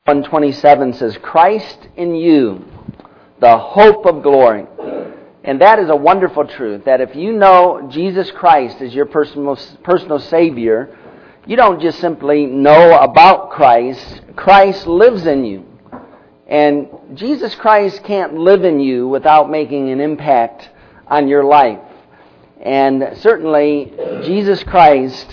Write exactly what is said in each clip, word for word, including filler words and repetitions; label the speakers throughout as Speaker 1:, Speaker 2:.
Speaker 1: one twenty-seven says, Christ in you, the hope of glory. And that is a wonderful truth, that if you know Jesus Christ as your personal, personal Savior, you don't just simply know about Christ. Christ lives in you. And Jesus Christ can't live in you without making an impact on your life. And certainly, Jesus Christ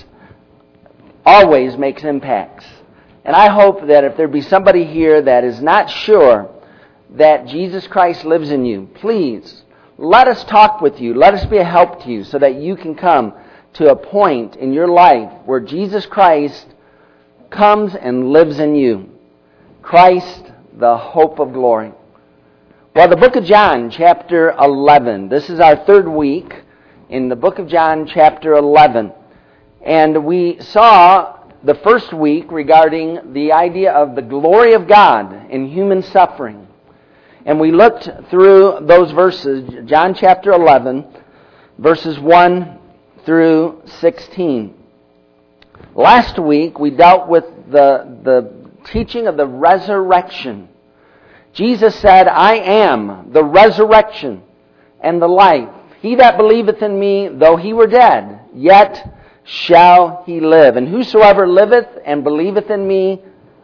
Speaker 1: always makes impacts. And I hope that if there be somebody here that is not sure that Jesus Christ lives in you, please let us talk with you. Let us be a help to you so that you can come to a point in your life where Jesus Christ comes and lives in you. Christ, the hope of glory. Well, the book of John, chapter eleven. This is our third week in the book of John, chapter eleven. And we saw the first week regarding the idea of the glory of God in human suffering. And we looked through those verses, John chapter eleven, verses one through sixteen. Last week we dealt with the, the teaching of the resurrection. Jesus said, I am the resurrection and the life. He that believeth in me, though he were dead, yet shall he live. And whosoever liveth and believeth in me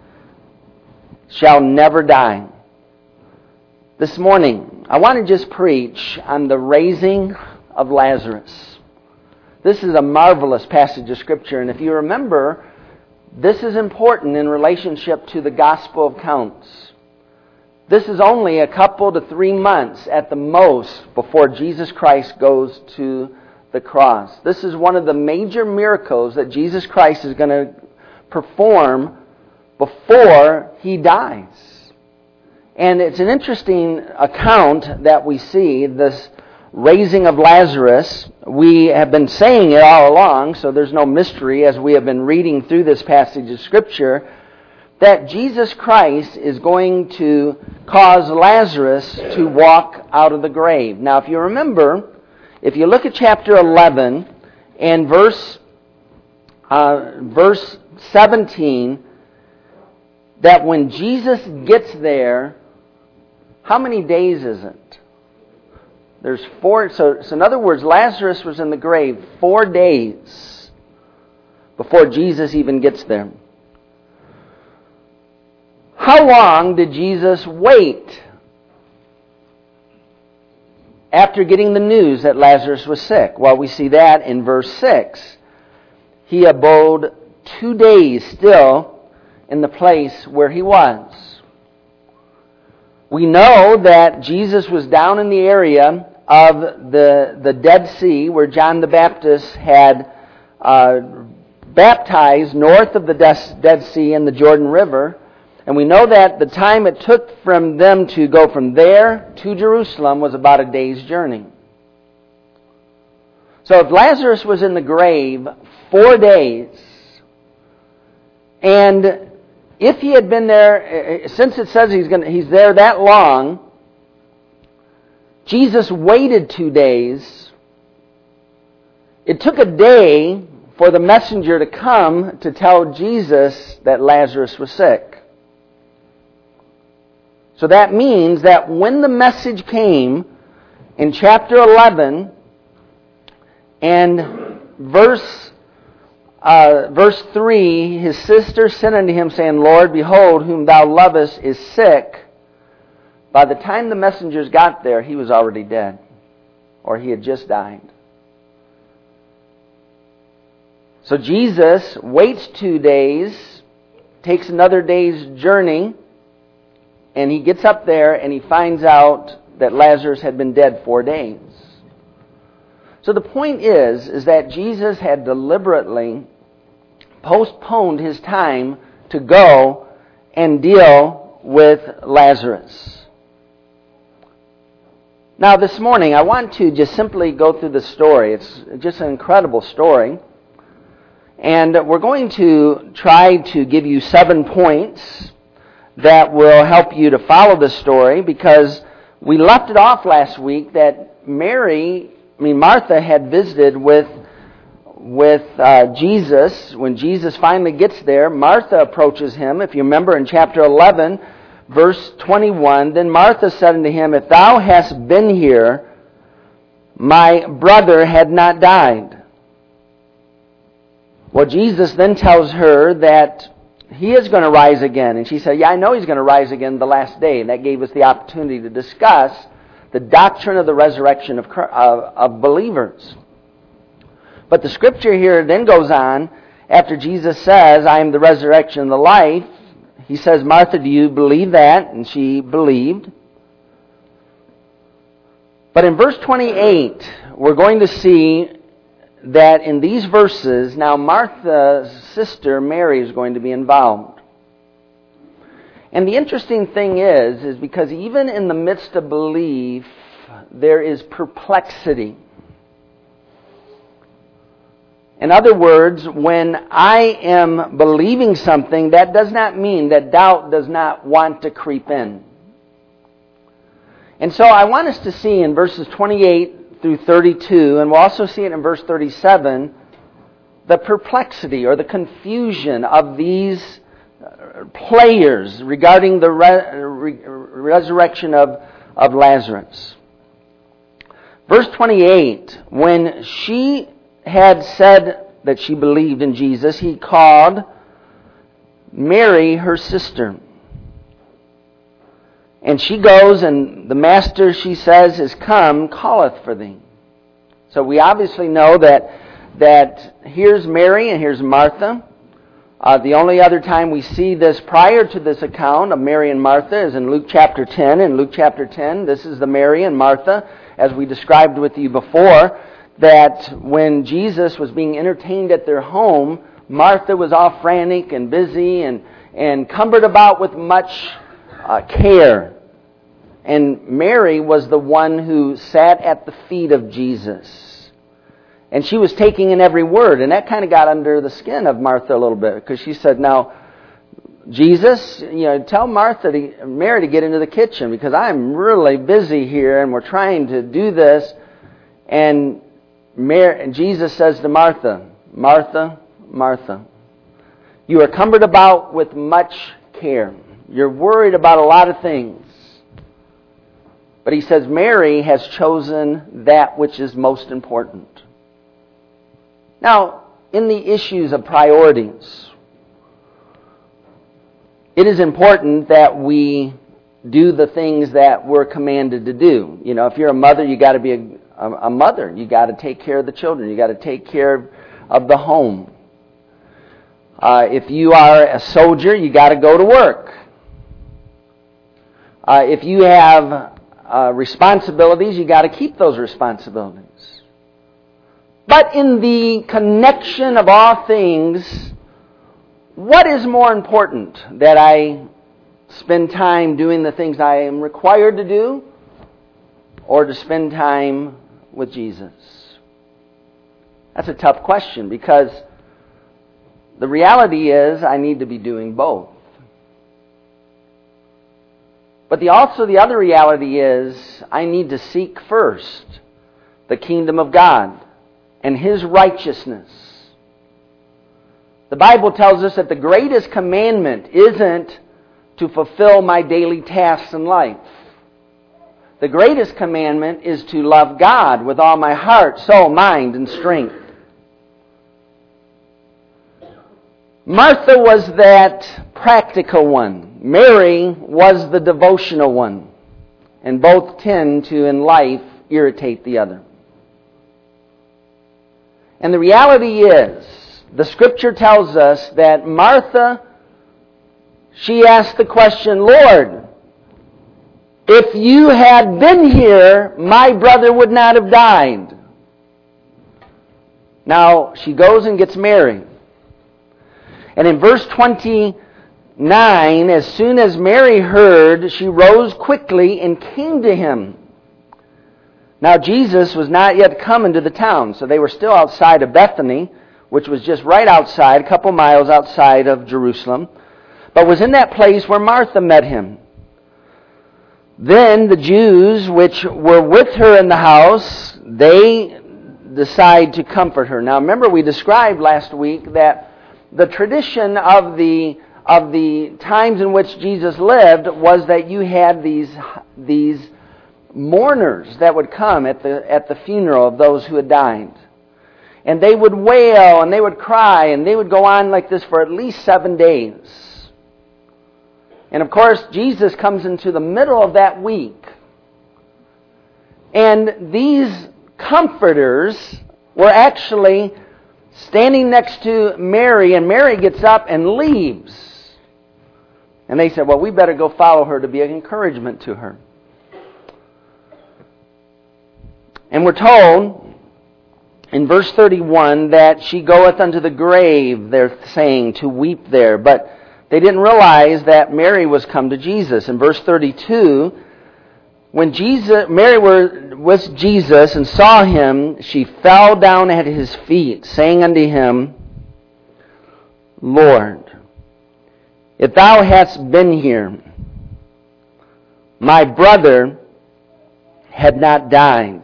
Speaker 1: shall never die. This morning, I want to just preach on the raising of Lazarus. This is a marvelous passage of Scripture, and if you remember, this is important in relationship to the Gospel accounts. This is only a couple to three months at the most before Jesus Christ goes to the cross. This is one of the major miracles that Jesus Christ is going to perform before He dies. And it's an interesting account that we see, this raising of Lazarus. We have been saying it all along, so there's no mystery as we have been reading through this passage of Scripture, that Jesus Christ is going to cause Lazarus to walk out of the grave. Now, if you remember, if you look at chapter eleven and verse uh, verse seventeen, that when Jesus gets there, how many days is it? There's four. So, so in other words, Lazarus was in the grave four days before Jesus even gets there. How long did Jesus wait after getting the news that Lazarus was sick? Well, we see that in verse six. He abode two days still in the place where he was. We know that Jesus was down in the area of the, the Dead Sea where John the Baptist had uh, baptized north of the Dead Sea in the Jordan River. And we know that the time it took from them to go from there to Jerusalem was about a day's journey. So if Lazarus was in the grave four days, and if he had been there, since it says he's going to, he's there that long, Jesus waited two days. It took a day for the messenger to come to tell Jesus that Lazarus was sick. So that means that when the message came in chapter eleven and verse uh, verse three, his sister sent unto him, saying, Lord, behold, whom thou lovest is sick. By the time the messengers got there, he was already dead, or he had just died. So Jesus waits two days, takes another day's journey, and he gets up there and he finds out that Lazarus had been dead four days. So the point is, is that Jesus had deliberately postponed his time to go and deal with Lazarus. Now this morning I want to just simply go through the story. It's just an incredible story. And we're going to try to give you seven points that will help you to follow the story, because we left it off last week that Mary, I mean Martha had visited with with uh, Jesus, when Jesus finally gets there, Martha approaches him. If you remember in chapter eleven, verse twenty-one, then Martha said unto him, If thou hadst been here, my brother had not died. Well, Jesus then tells her that he is going to rise again. And she said, yeah, I know he's going to rise again the last day. And that gave us the opportunity to discuss the doctrine of the resurrection of, of, of believers. But the scripture here then goes on, after Jesus says, I am the resurrection and the life, he says, Martha, do you believe that? And she believed. But in verse twenty-eight, we're going to see that in these verses, now Martha's sister Mary is going to be involved. And the interesting thing is, is because even in the midst of belief, there is perplexity. In other words, when I am believing something, that does not mean that doubt does not want to creep in. And so I want us to see in verses twenty-eight through thirty-two, and we'll also see it in verse thirty-seven, the perplexity or the confusion of these players regarding the re- re- resurrection of, of Lazarus. Verse twenty-eight, when she had said that she believed in Jesus, he called Mary, her sister. And she goes, and the master, she says, is come, calleth for thee. So we obviously know that that here's Mary and here's Martha. Uh, the only other time we see this prior to this account of Mary and Martha is in Luke chapter ten. In Luke chapter ten, this is the Mary and Martha, as we described with you before, that when Jesus was being entertained at their home, Martha was all frantic and busy and, and cumbered about with much uh, care. And Mary was the one who sat at the feet of Jesus. And she was taking in every word. And that kind of got under the skin of Martha a little bit. Because she said, now, Jesus, you know, tell Martha, to, Mary to get into the kitchen. Because I'm really busy here and we're trying to do this. And, Mary, and Jesus says to Martha, Martha, Martha, you are cumbered about with much care. You're worried about a lot of things. But he says, Mary has chosen that which is most important. Now, in the issues of priorities, it is important that we do the things that we're commanded to do. You know, if you're a mother, you got to be a, a mother. You got to take care of the children. You got to take care of the home. Uh, if you are a soldier, you got to go to work. Uh, if you have uh, responsibilities, you got to keep those responsibilities. But in the connection of all things, what is more important? That I spend time doing the things I am required to do, or to spend time with Jesus? That's a tough question, because the reality is I need to be doing both. But the, also the other reality is I need to seek first the kingdom of God and His righteousness. The Bible tells us that the greatest commandment isn't to fulfill my daily tasks in life. The greatest commandment is to love God with all my heart, soul, mind, and strength. Martha was that practical one. Mary was the devotional one. And both tend to, in life, irritate the other. And the reality is, the Scripture tells us that Martha, she asked the question, Lord, if you had been here, my brother would not have died. Now, she goes and gets Mary. And in verse twenty-nine, as soon as Mary heard, she rose quickly and came to him. Now, Jesus was not yet come into the town, so they were still outside of Bethany, which was just right outside, a couple miles outside of Jerusalem, but was in that place where Martha met him. Then the Jews which were with her in the house, they decide to comfort her. Now remember, we described last week that the tradition of the of the times in which Jesus lived was that you had these these mourners that would come at the at the funeral of those who had died. And they would wail and they would cry and they would go on like this for at least seven days. And of course, Jesus comes into the middle of that week. And these comforters were actually standing next to Mary, and Mary gets up and leaves. And they said, well, we better go follow her to be an encouragement to her. And we're told in verse thirty-one that she goeth unto the grave, they're saying, to weep there. But they didn't realize that Mary was come to Jesus. In verse thirty-two, when Jesus, Mary were with Jesus and saw him, she fell down at his feet, saying unto him, Lord, if thou hadst been here, my brother had not died.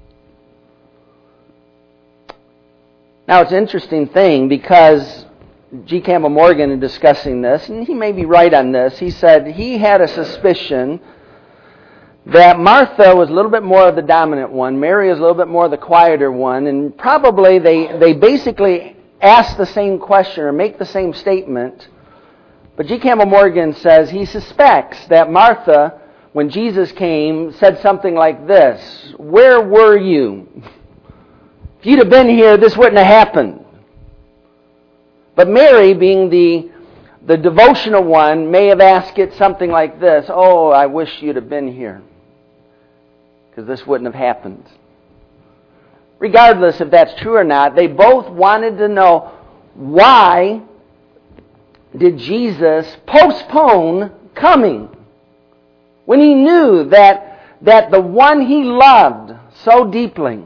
Speaker 1: Now it's an interesting thing because G. Campbell Morgan, in discussing this, and he may be right on this, he said he had a suspicion that Martha was a little bit more of the dominant one, Mary was a little bit more of the quieter one, and probably they, they basically ask the same question or make the same statement. But G. Campbell Morgan says he suspects that Martha, when Jesus came, said something like this, where were you? If you'd have been here, this wouldn't have happened. But Mary, being the the devotional one, may have asked it something like this, oh, I wish you'd have been here, because this wouldn't have happened. Regardless if that's true or not, they both wanted to know, why did Jesus postpone coming when he knew that, that the one he loved so deeply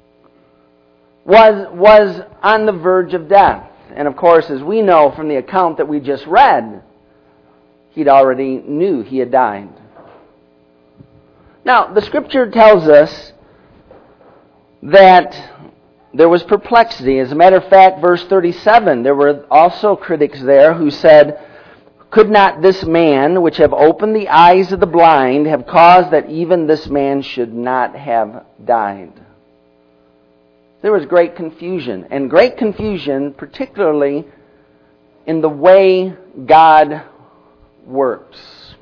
Speaker 1: was, was on the verge of death? And of course, as we know from the account that we just read, he'd already knew he had died. Now, the Scripture tells us that there was perplexity. As a matter of fact, verse thirty-seven, there were also critics there who said, could not this man, which have opened the eyes of the blind, have caused that even this man should not have died? There was great confusion, and great confusion particularly in the way God works.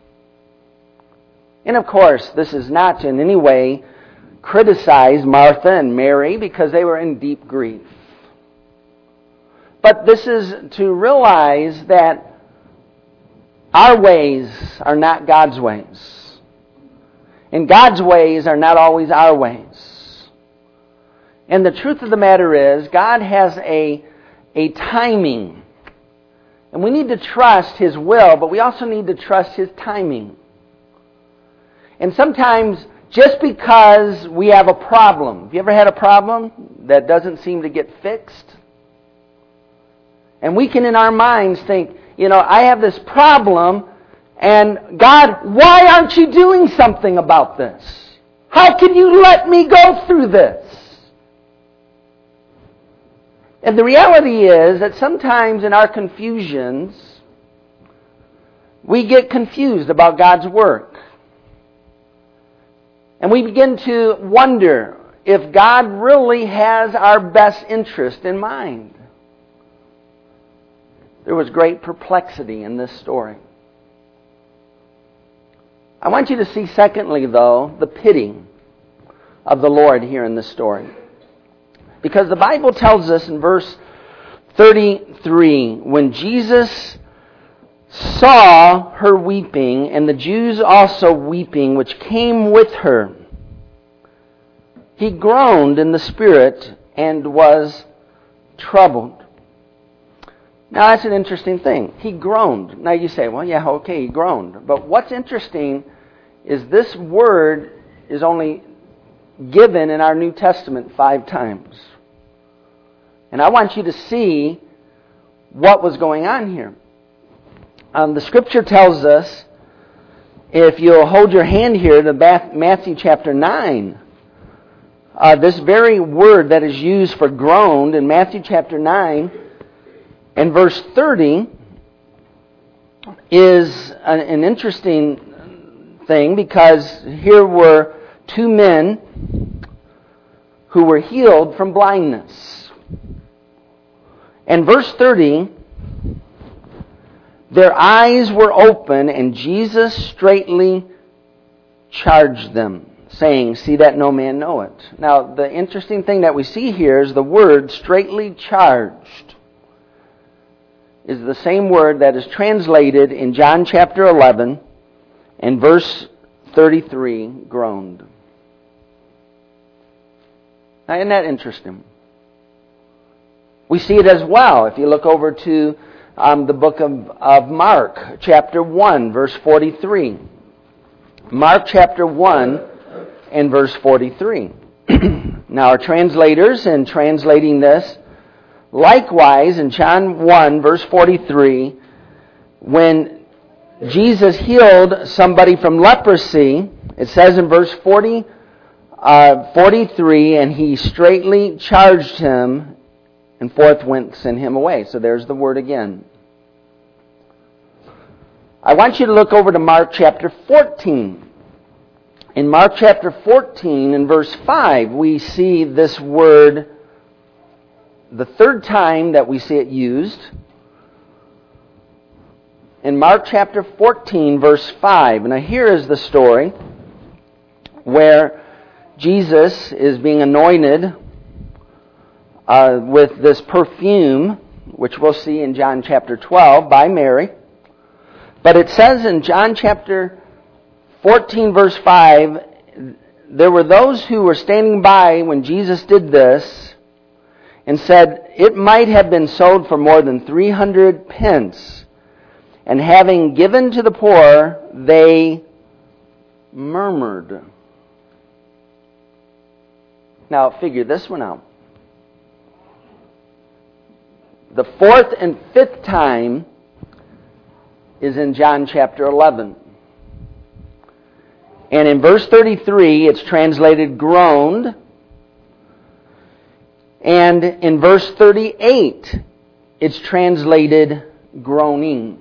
Speaker 1: And of course, this is not in any way criticize Martha and Mary because they were in deep grief. But this is to realize that our ways are not God's ways. And God's ways are not always our ways. And the truth of the matter is, God has a, a timing. And we need to trust His will, but we also need to trust His timing. And sometimes, just because we have a problem, have you ever had a problem that doesn't seem to get fixed? And we can in our minds think, you know, I have this problem, and God, why aren't you doing something about this? How can you let me go through this? And the reality is that sometimes in our confusions, we get confused about God's work. And we begin to wonder if God really has our best interest in mind. There was great perplexity in this story. I want you to see, secondly, though, the pity of the Lord here in this story. Because the Bible tells us in verse thirty-three, when Jesus saw her weeping, and the Jews also weeping, which came with her, he groaned in the spirit and was troubled. Now that's an interesting thing. He groaned. Now you say, well, yeah, okay, he groaned. But what's interesting is this word is only given in our New Testament five times. And I want you to see what was going on here. Um, the Scripture tells us, if you'll hold your hand here to Matthew chapter nine, uh, this very word that is used for groaned in Matthew chapter nine and verse thirty is an, an interesting thing, because here were two men who were healed from blindness. And verse thirty, their eyes were open, and Jesus straightly charged them, saying, see that no man know it. Now, the interesting thing that we see here is the word straightly charged is the same word that is translated in John chapter eleven and verse thirty-three, groaned. Now, isn't that interesting? We see it as well if you look over to um, the book of, of Mark, chapter one, verse forty-three. Mark chapter one and verse forty-three. Now, our translators, in translating this, likewise, in John one, verse forty-three, when Jesus healed somebody from leprosy, it says in verse forty, uh, forty-three, and he straightly charged him, and forthwith sent him away. So there's the word again. I want you to look over to Mark chapter fourteen. In Mark chapter fourteen, in verse five, we see this word, the third time that we see it used. In Mark chapter fourteen, verse five. Now here is the story where Jesus is being anointed uh, with this perfume, which we'll see in John chapter twelve, by Mary. But it says in John chapter fourteen, verse five, there were those who were standing by when Jesus did this and said, it might have been sold for more than three hundred pence. And having given to the poor, they murmured. Now, figure this one out. The fourth and fifth time is in John chapter eleven. And in verse thirty-three, it's translated groaned. And in verse thirty-eight, it's translated groaning.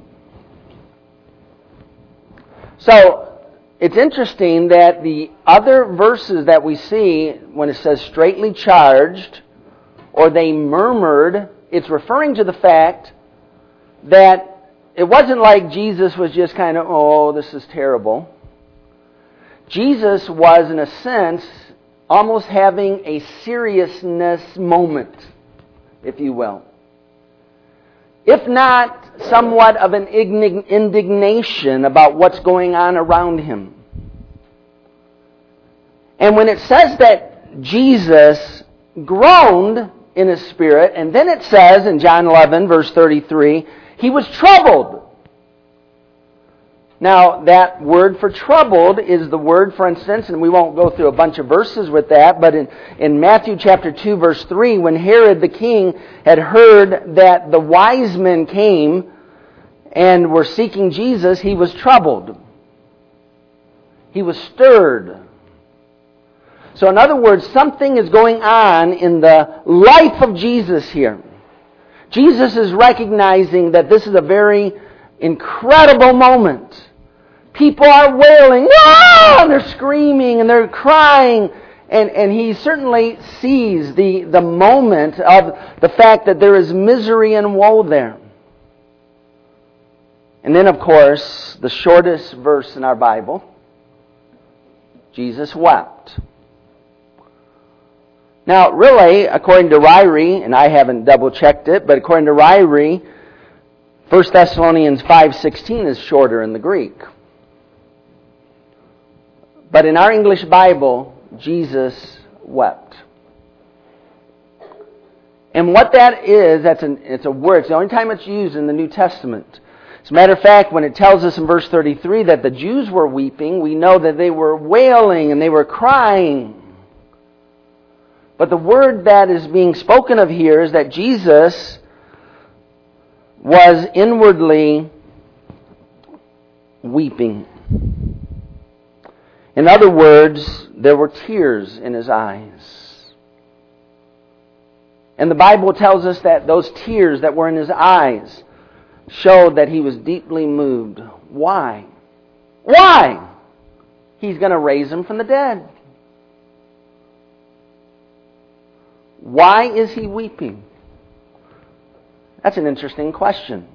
Speaker 1: So, it's interesting that the other verses that we see, when it says straightly charged, or they murmured, it's referring to the fact that it wasn't like Jesus was just kind of, oh, this is terrible. Jesus was, in a sense, almost having a seriousness moment, if you will. If not, somewhat of an indignation about what's going on around him. And when it says that Jesus groaned in his spirit, and then it says in John eleven, verse thirty-three, he was troubled. Now, that word for troubled is the word, for instance, and we won't go through a bunch of verses with that, but in, in Matthew chapter two, verse three, when Herod the king had heard that the wise men came and were seeking Jesus, he was troubled. He was stirred. So in other words, something is going on in the life of Jesus here. Jesus is recognizing that this is a very incredible moment. People are wailing, ah! And they're screaming and they're crying. And, and he certainly sees the, the moment of the fact that there is misery and woe there. And then, of course, the shortest verse in our Bible, Jesus wept. Now, really, according to Ryrie, and I haven't double-checked it, but according to Ryrie, First Thessalonians five sixteen is shorter in the Greek. But in our English Bible, Jesus wept. And what that is, that's an, it's a word. It's the only time it's used in the New Testament. As a matter of fact, when it tells us in verse thirty-three that the Jews were weeping, we know that they were wailing and they were crying. But the word that is being spoken of here is that Jesus was inwardly weeping. In other words, there were tears in his eyes. And the Bible tells us that those tears that were in his eyes showed that he was deeply moved. Why? Why? He's going to raise him from the dead. Why is he weeping? That's an interesting question.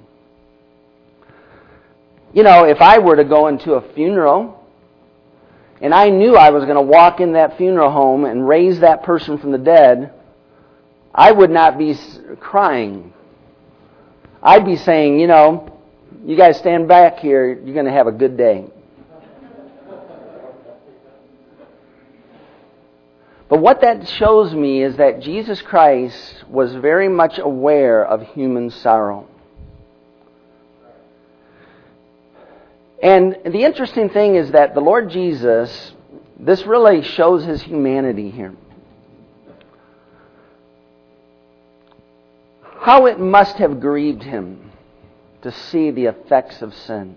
Speaker 1: You know, if I were to go into a funeral and I knew I was going to walk in that funeral home and raise that person from the dead, I would not be crying. I'd be saying, you know, you guys stand back here, you're going to have a good day. But what that shows me is that Jesus Christ was very much aware of human sorrow. And the interesting thing is that the Lord Jesus, this really shows his humanity here. How it must have grieved him to see the effects of sin.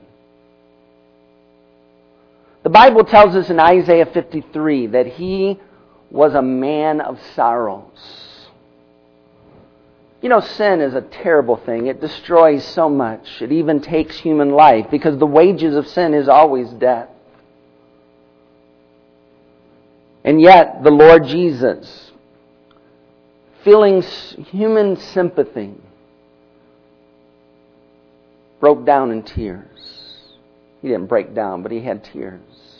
Speaker 1: The Bible tells us in Isaiah fifty-three that he was a man of sorrows. You know, sin is a terrible thing. It destroys so much. It even takes human life because the wages of sin is always death. And yet, the Lord Jesus, feeling human sympathy, broke down in tears. He didn't break down, but he had tears.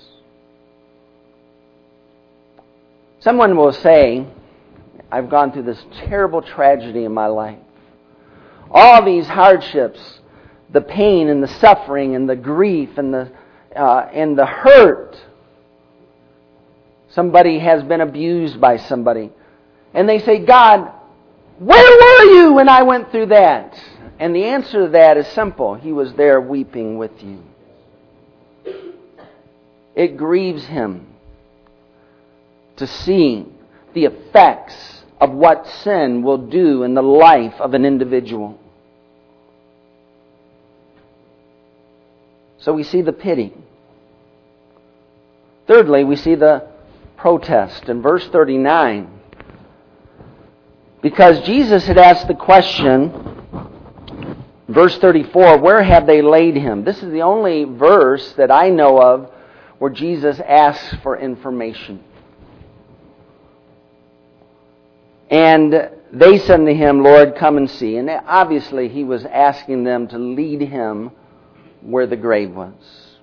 Speaker 1: Someone will say, I've gone through this terrible tragedy in my life. All these hardships, the pain and the suffering and the grief and the uh, and the hurt. Somebody has been abused by somebody. And they say, God, where were you when I went through that? And the answer to that is simple. He was there weeping with you. It grieves him to see the effects of what sin will do in the life of an individual. So we see the pity. Thirdly, we see the protest in verse thirty-nine. Because Jesus had asked the question, verse thirty-four, where have they laid him? This is the only verse that I know of where Jesus asks for information. And they said to him, Lord, come and see. And obviously he was asking them to lead him where the grave was.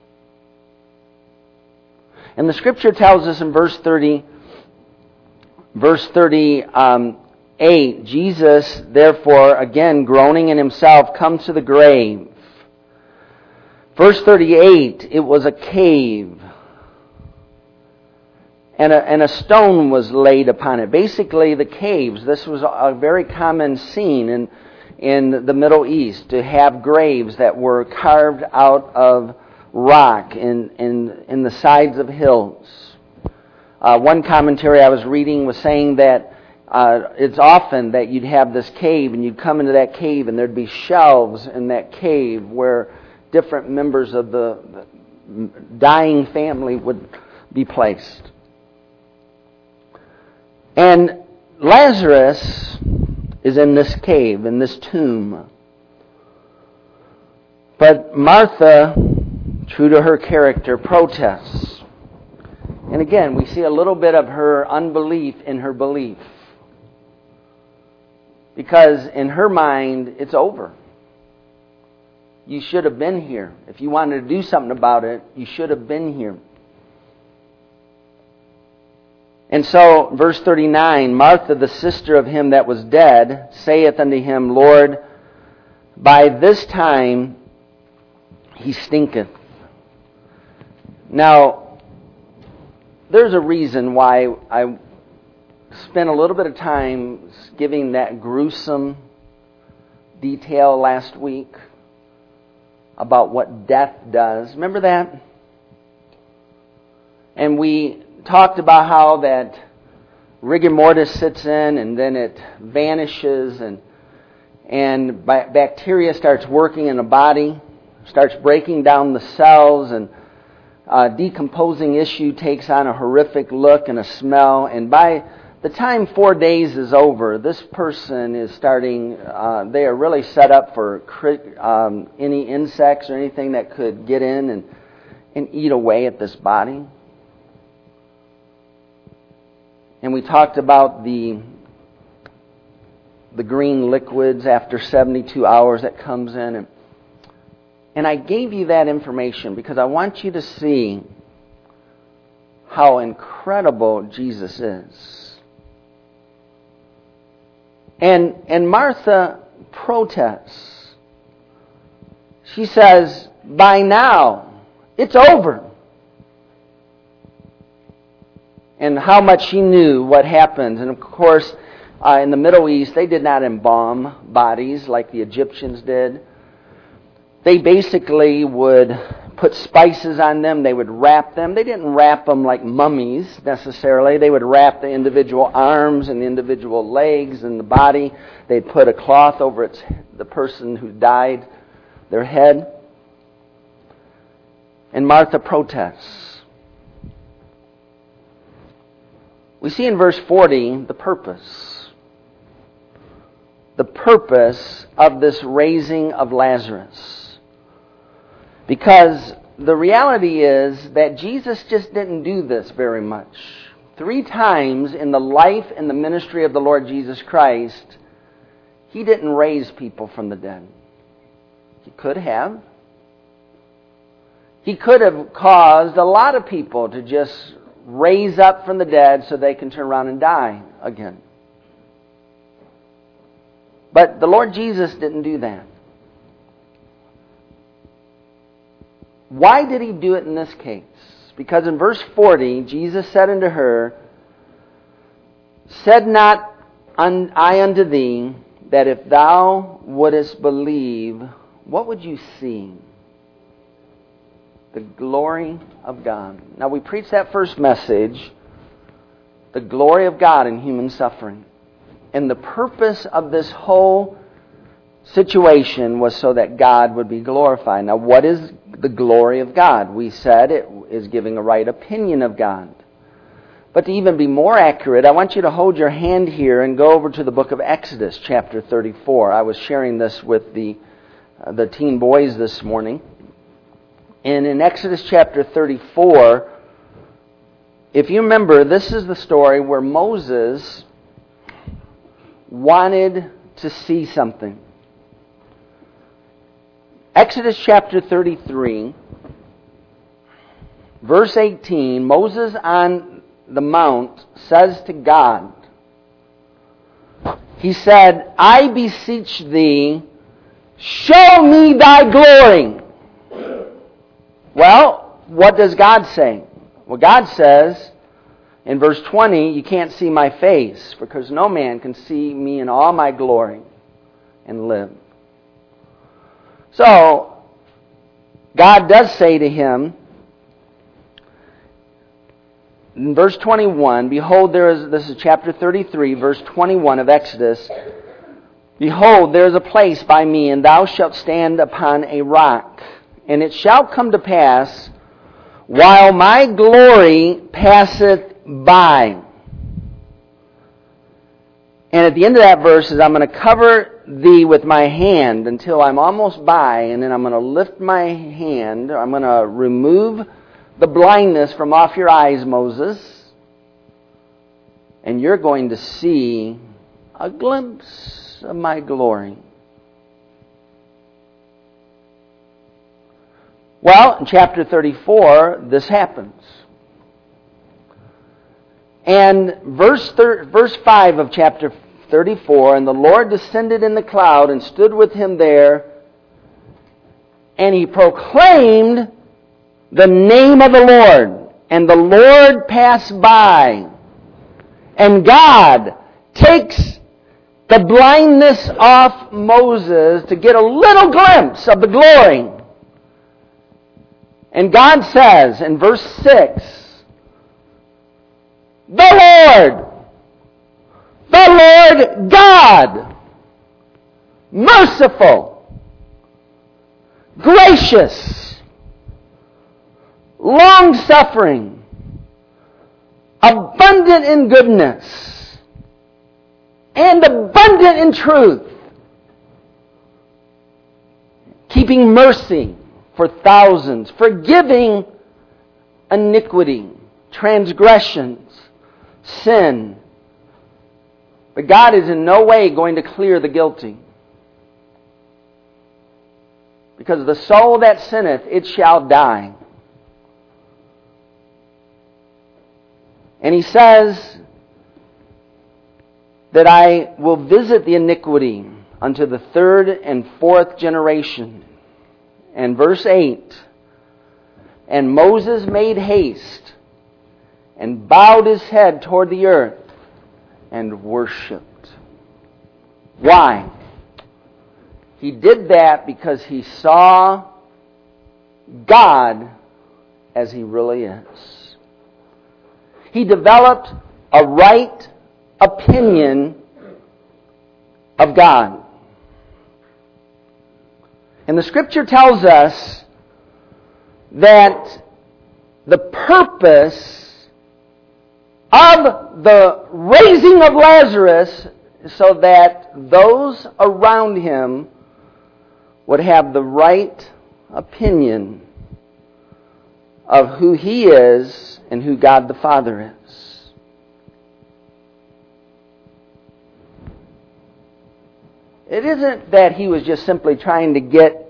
Speaker 1: And the scripture tells us in verse thirty, verse thirty-eight, Jesus, therefore, again groaning in himself, comes to the grave. Verse thirty-eight, it was a cave. And a, and a stone was laid upon it. Basically, the caves, this was a very common scene in, in the Middle East, to have graves that were carved out of rock in, in, in the sides of hills. Uh, one commentary I was reading was saying that uh, it's often that you'd have this cave and you'd come into that cave and there'd be shelves in that cave where different members of the dying family would be placed. And Lazarus is in this cave, in this tomb. But Martha, true to her character, protests. And again, we see a little bit of her unbelief in her belief. Because in her mind, it's over. You should have been here. If you wanted to do something about it, you should have been here. And so, verse thirty-nine, Martha, the sister of him that was dead, saith unto him, Lord, by this time he stinketh. Now, there's a reason why I spent a little bit of time giving that gruesome detail last week about what death does. Remember that? And we talked about how that rigor mortis sits in and then it vanishes and and bacteria starts working in the body, starts breaking down the cells, and uh, decomposing issue takes on a horrific look and a smell. And by the time four days is over, this person is starting, uh, they are really set up for um, any insects or anything that could get in and, and eat away at this body. And we talked about the the green liquids after seventy-two hours that comes in. And, and I gave you that information because I want you to see how incredible Jesus is. And, and Martha protests. She says, by now, it's over. And how much she knew what happened. And of course, uh, in the Middle East, they did not embalm bodies like the Egyptians did. They basically would put spices on them. They would wrap them. They didn't wrap them like mummies necessarily. They would wrap the individual arms and the individual legs and the body. They'd put a cloth over its, the person who died, their head. And Martha protests. We see in verse forty the purpose. The purpose of this raising of Lazarus. Because the reality is that Jesus just didn't do this very much. Three times in the life and the ministry of the Lord Jesus Christ, He didn't raise people from the dead. He could have. He could have caused a lot of people to just raise up from the dead so they can turn around and die again. But the Lord Jesus didn't do that. Why did He do it in this case? Because in verse forty, Jesus said unto her, said not I unto thee that if thou wouldest believe, what would you see? The glory of God. Now we preached that first message, the glory of God in human suffering. And the purpose of this whole situation was so that God would be glorified. Now what is the glory of God? We said it is giving a right opinion of God. But to even be more accurate, I want you to hold your hand here and go over to the book of Exodus, chapter thirty-four. I was sharing this with the, uh, the teen boys this morning. And in Exodus chapter thirty-four, if you remember, this is the story where Moses wanted to see something. Exodus chapter thirty-three, verse eighteen, Moses on the mount says to God, he said, I beseech thee, show me thy glory. Well, what does God say? Well, God says in verse twenty, you can't see my face, because no man can see me in all my glory and live. So, God does say to him, in verse twenty-one, behold, there is, this is chapter thirty-three, verse twenty-one of Exodus, behold, there is a place by me, and thou shalt stand upon a rock. And it shall come to pass, while my glory passeth by. And at the end of that verse is, I'm going to cover thee with my hand until I'm almost by, and then I'm going to lift my hand, I'm going to remove the blindness from off your eyes, Moses, and you're going to see a glimpse of my glory. Well, in chapter thirty-four, this happens. And verse thir- verse five of chapter thirty-four, and the Lord descended in the cloud and stood with him there, and he proclaimed the name of the Lord. And the Lord passed by. And God takes the blindness off Moses to get a little glimpse of the glory. And God says in verse six, the Lord, the Lord God, merciful, gracious, long-suffering, abundant in goodness, and abundant in truth, keeping mercy for thousands, forgiving iniquity, transgressions, sin. But God is in no way going to clear the guilty. Because the soul that sinneth, it shall die. And He says that I will visit the iniquity unto the third and fourth generation. And verse eight, and Moses made haste and bowed his head toward the earth and worshipped. Why? He did that because he saw God as He really is. He developed a right opinion of God. And the Scripture tells us that the purpose of the raising of Lazarus is so that those around him would have the right opinion of who He is and who God the Father is. It isn't that He was just simply trying to get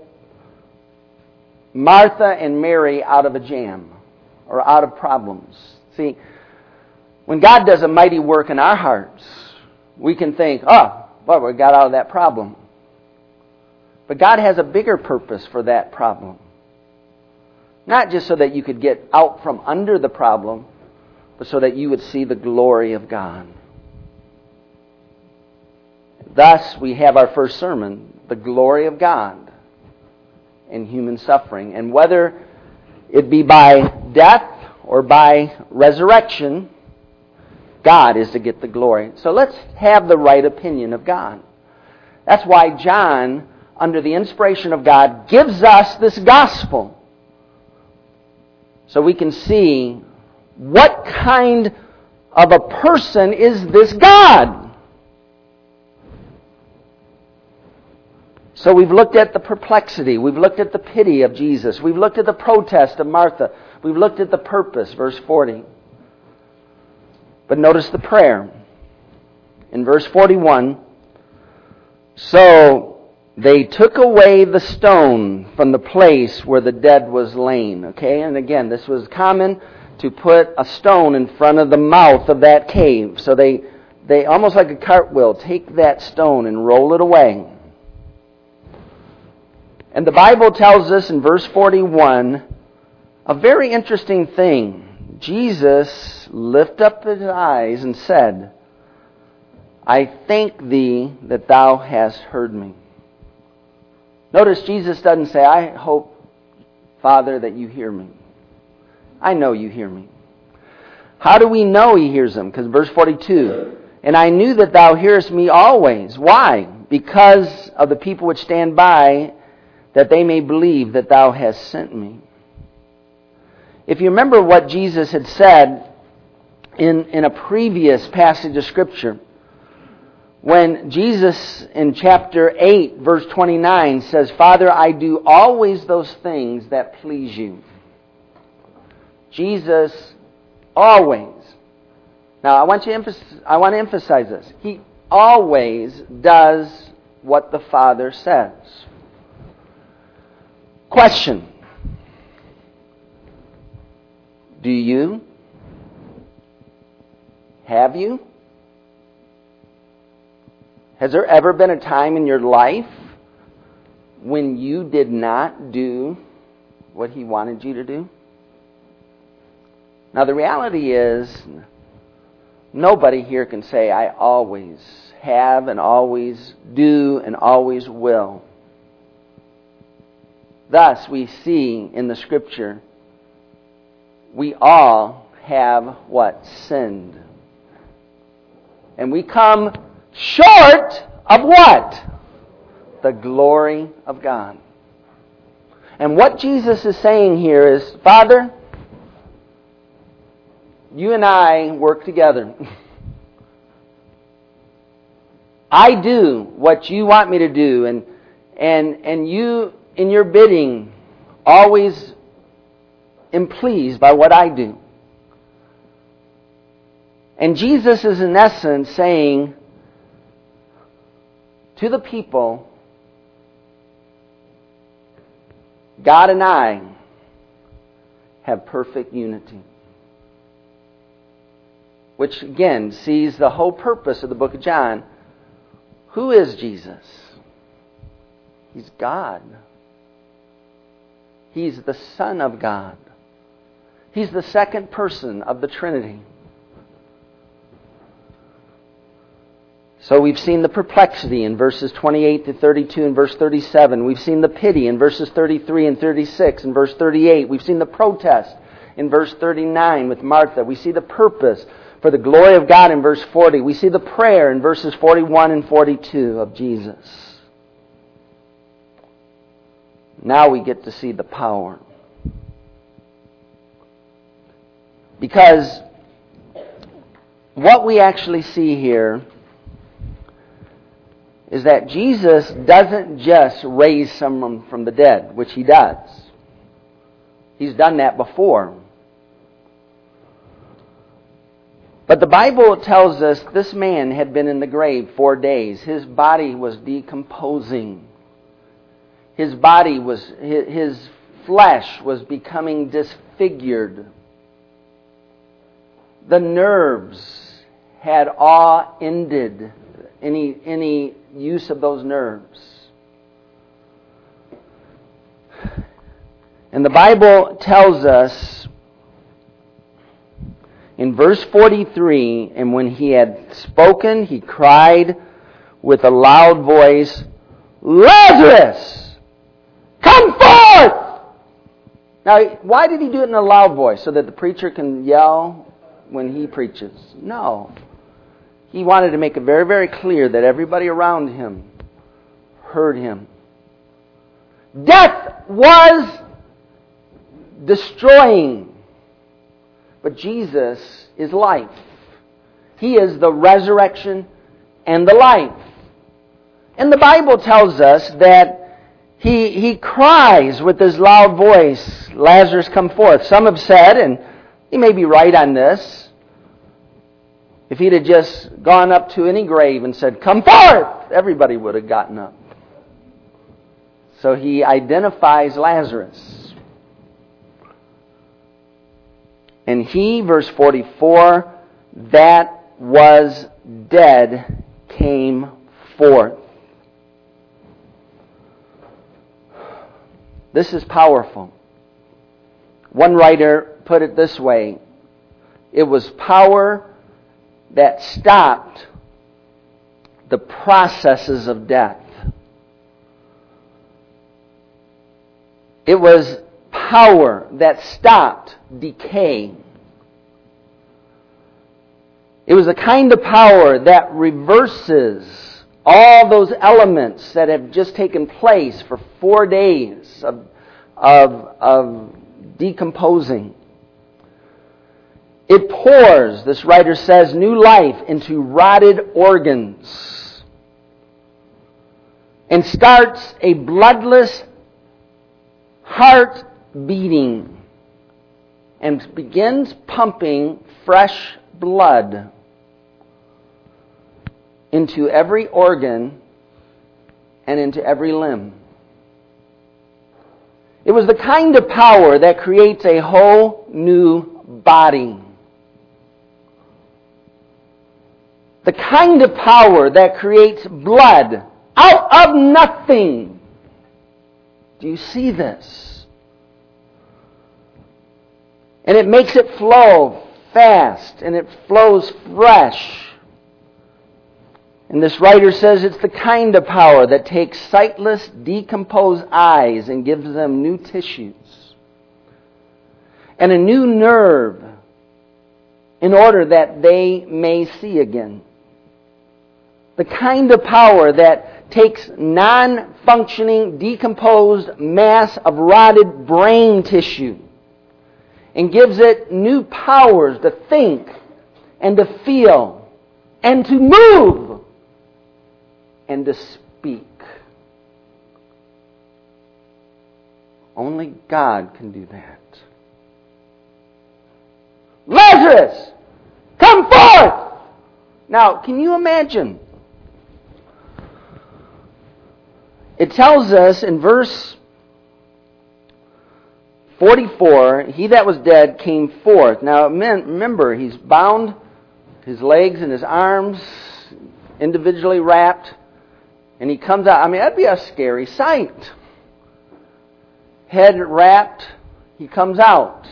Speaker 1: Martha and Mary out of a jam or out of problems. See, when God does a mighty work in our hearts, we can think, oh, well, we got out of that problem. But God has a bigger purpose for that problem. Not just so that you could get out from under the problem, but so that you would see the glory of God. Thus, we have our first sermon, the glory of God in human suffering. And whether it be by death or by resurrection, God is to get the glory. So let's have the right opinion of God. That's why John, under the inspiration of God, gives us this gospel. So we can see what kind of a person is this God. So we've looked at the perplexity. We've looked at the pity of Jesus. We've looked at the protest of Martha. We've looked at the purpose, verse forty. But notice the prayer. In verse forty-one, so they took away the stone from the place where the dead was lain. Okay, and again, this was common to put a stone in front of the mouth of that cave. So they, they almost like a cartwheel, take that stone and roll it away. And the Bible tells us in verse forty-one a very interesting thing. Jesus lifted up His eyes and said, I thank Thee that Thou hast heard me. Notice Jesus doesn't say, I hope, Father, that You hear me. I know You hear me. How do we know He hears them? Because verse forty-two, and I knew that Thou hearest me always. Why? Because of the people which stand by, that they may believe that Thou hast sent me. If you remember what Jesus had said in, in a previous passage of Scripture, when Jesus in chapter eight, verse twenty-nine says, Father, I do always those things that please You. Jesus always. Now, I want, you to emphasize, I want to emphasize this. He always does what the Father says. Question. Do you? Have you? Has there ever been a time in your life when you did not do what He wanted you to do? Now the reality is, nobody here can say, I always have and always do and always will. Thus, we see in the Scripture, we all have what? Sinned. And we come short of what? The glory of God. And what Jesus is saying here is, Father, You and I work together. I do what you want me to do, and and and you, in your bidding, always am pleased by what I do. And Jesus is in essence saying to the people, God and I have perfect unity. Which again sees the whole purpose of the book of John. Who is Jesus? He's God. He's the Son of God. He's the second person of the Trinity. So we've seen the perplexity in verses twenty-eight to thirty-two and verse thirty-seven. We've seen the pity in verses thirty-three and thirty-six and verse thirty-eight. We've seen the protest in verse thirty-nine with Martha. We see the purpose for the glory of God in verse forty. We see the prayer in verses forty-one and forty-two of Jesus. Now we get to see the power. Because what we actually see here is that Jesus doesn't just raise someone from the dead, which He does. He's done that before. But the Bible tells us this man had been in the grave four days. His body was decomposing. His body was, his flesh was becoming disfigured. The nerves had all ended. Any, any use of those nerves. And the Bible tells us in verse forty-three, and when he had spoken, he cried with a loud voice, Lazarus, come forth! Now, why did he do it in a loud voice? So that the preacher can yell when he preaches? No. He wanted to make it very, very clear that everybody around him heard him. Death was destroying, but Jesus is life. He is the resurrection and the life. And the Bible tells us that he, he cries with his loud voice, Lazarus, come forth. Some have said, and he may be right on this, if he'd have just gone up to any grave and said, come forth, everybody would have gotten up. So he identifies Lazarus. And he, verse forty-four, that was dead, came forth. This is powerful. One writer put it this way. It was power that stopped the processes of death. It was power that stopped decay. It was a kind of power that reverses all those elements that have just taken place for four days of, of, of decomposing. It pours, this writer says, new life into rotted organs and starts a bloodless heart beating and begins pumping fresh blood into every organ and into every limb. It was the kind of power that creates a whole new body. The kind of power that creates blood out of nothing. Do you see this? And it makes it flow fast and it flows fresh. And this writer says it's the kind of power that takes sightless, decomposed eyes and gives them new tissues and a new nerve in order that they may see again. The kind of power that takes non-functioning, decomposed mass of rotted brain tissue and gives it new powers to think and to feel and to move. and to speak. Only God can do that. Lazarus, come forth! Now, can you imagine? It tells us in verse forty-four, he that was dead came forth. Now, remember, he's bound, his legs and his arms individually wrapped, and he comes out. I mean, that'd be a scary sight. Head wrapped, he comes out.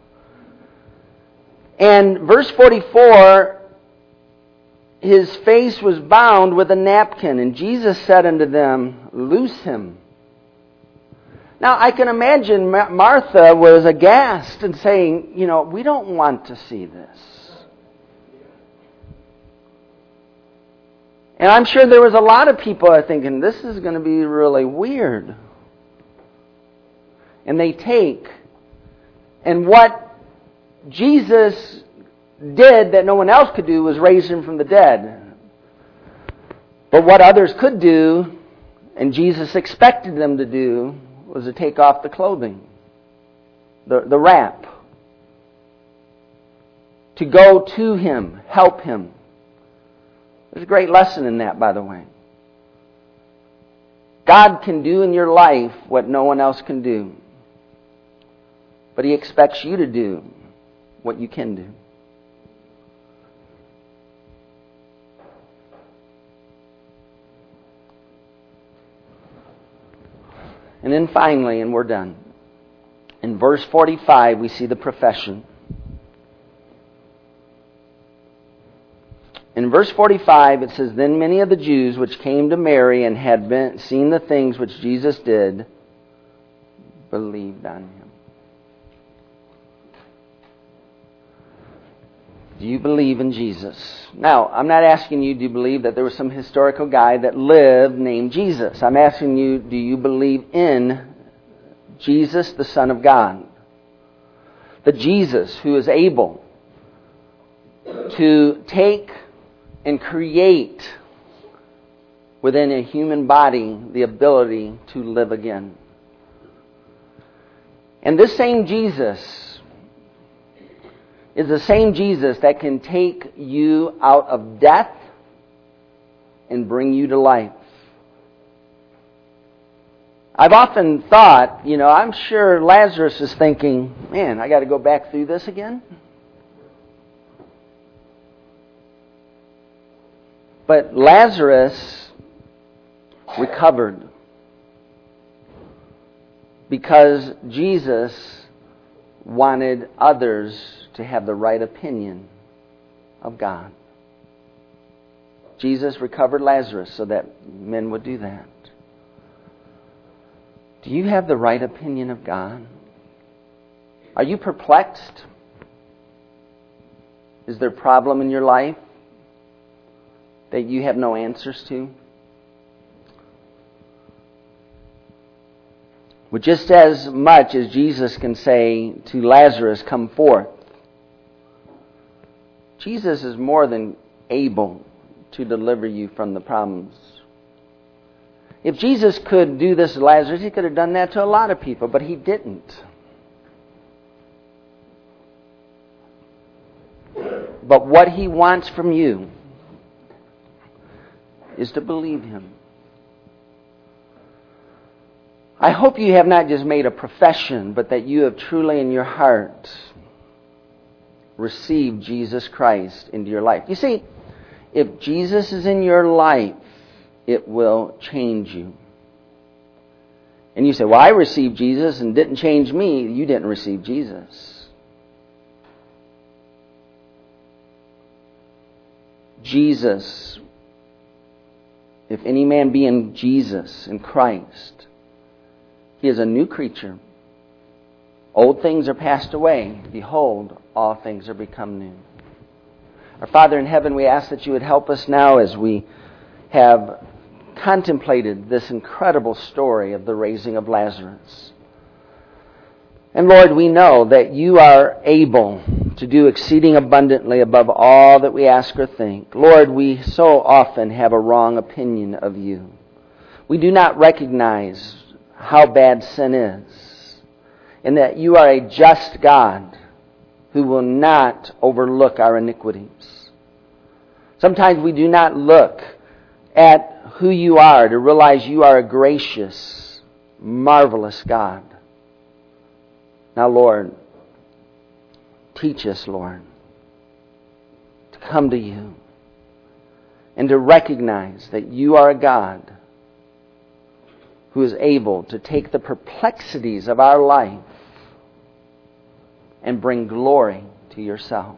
Speaker 1: And verse forty-four, his face was bound with a napkin, and Jesus said unto them, loose him. Now, I can imagine Martha was aghast and saying, you know, we don't want to see this. And I'm sure there was a lot of people are thinking, this is going to be really weird. And they take, and what Jesus did that no one else could do was raise him from the dead. But what others could do, and Jesus expected them to do, was to take off the clothing, the, the wrap, to go to him, help him. There's a great lesson in that, by the way. God can do in your life what no one else can do. But he expects you to do what you can do. And then finally, and we're done, in verse forty-five we see the profession. In verse forty-five it says, then many of the Jews which came to Mary and had been, seen the things which Jesus did, believed on him. Do you believe in Jesus? Now, I'm not asking you, do you believe that there was some historical guy that lived named Jesus? I'm asking you, do you believe in Jesus, the Son of God? The Jesus who is able to take and create within a human body the ability to live again. And this same Jesus is the same Jesus that can take you out of death and bring you to life. I've often thought, you know, I'm sure Lazarus is thinking, man, I got to go back through this again. But Lazarus recovered because Jesus wanted others to have the right opinion of God. Jesus recovered Lazarus so that men would do that. Do you have the right opinion of God? Are you perplexed? Is there a problem in your life that you have no answers to? Well, just as much as Jesus can say to Lazarus, come forth, Jesus is more than able to deliver you from the problems. If Jesus could do this to Lazarus, he could have done that to a lot of people, but he didn't. But what he wants from you is to believe him. I hope you have not just made a profession, but that you have truly in your heart received Jesus Christ into your life. You see, if Jesus is in your life, it will change you. And you say, well, I received Jesus and didn't change me. You didn't receive Jesus. Jesus, if any man be in Jesus, in Christ, he is a new creature. Old things are passed away. Behold, all things are become new. Our Father in heaven, we ask that you would help us now as we have contemplated this incredible story of the raising of Lazarus. And Lord, we know that you are able to do exceeding abundantly above all that we ask or think. Lord, we so often have a wrong opinion of you. We do not recognize how bad sin is, and that you are a just God who will not overlook our iniquities. Sometimes we do not look at who you are to realize you are a gracious, marvelous God. Now, Lord, teach us, Lord, to come to you and to recognize that you are a God who is able to take the perplexities of our life and bring glory to yourself.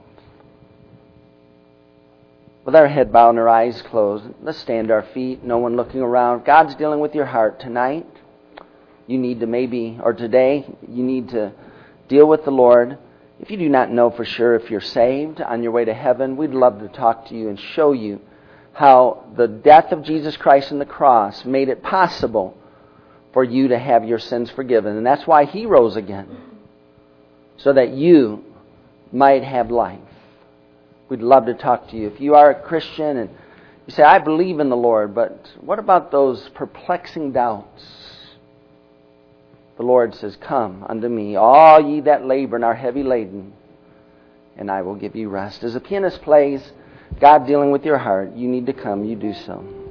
Speaker 1: With our head bowed and our eyes closed, let's stand to our feet, no one looking around. God's dealing with your heart tonight. You need to maybe, or today, you need to deal with the Lord. If you do not know for sure if you're saved on your way to heaven, we'd love to talk to you and show you how the death of Jesus Christ on the cross made it possible for you to have your sins forgiven. And that's why He rose again, so that you might have life. We'd love to talk to you. If you are a Christian and you say, I believe in the Lord, but what about those perplexing doubts? The Lord says, come unto me, all ye that labor and are heavy laden, and I will give you rest. As the pianist plays, God dealing with your heart, you need to come, you do so.